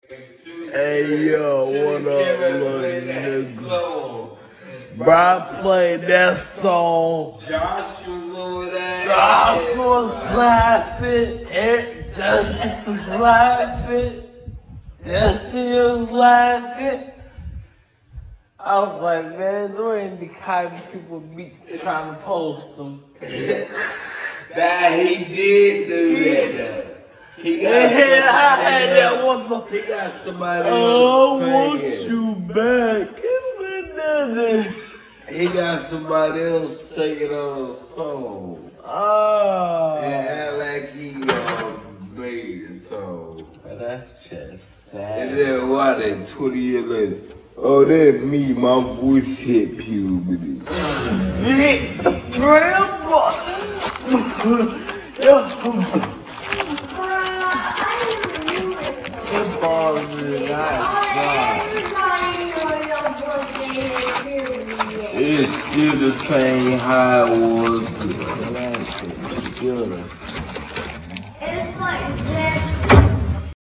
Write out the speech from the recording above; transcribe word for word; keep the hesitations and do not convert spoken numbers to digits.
Hey yo, what up, little niggas? Bro, I played that song. Josh was over there. Josh was laughing. Eric Justice was laughing. Destiny was laughing. I was like, man, there ain't be copying people beats trying to post them. Nah, he did do that though. He got Yeah, I somebody had else. that one for. He got somebody Oh, else I want singing. you back. It He got somebody else singing on a song. Oh. And act like he um, made the song. But that's just sad. And then what, then twenty years later, oh, that's me, my voice hit puberty. Big grandpa. Yo. It bothers me not It's still the same how it was. That shit still the same. It's like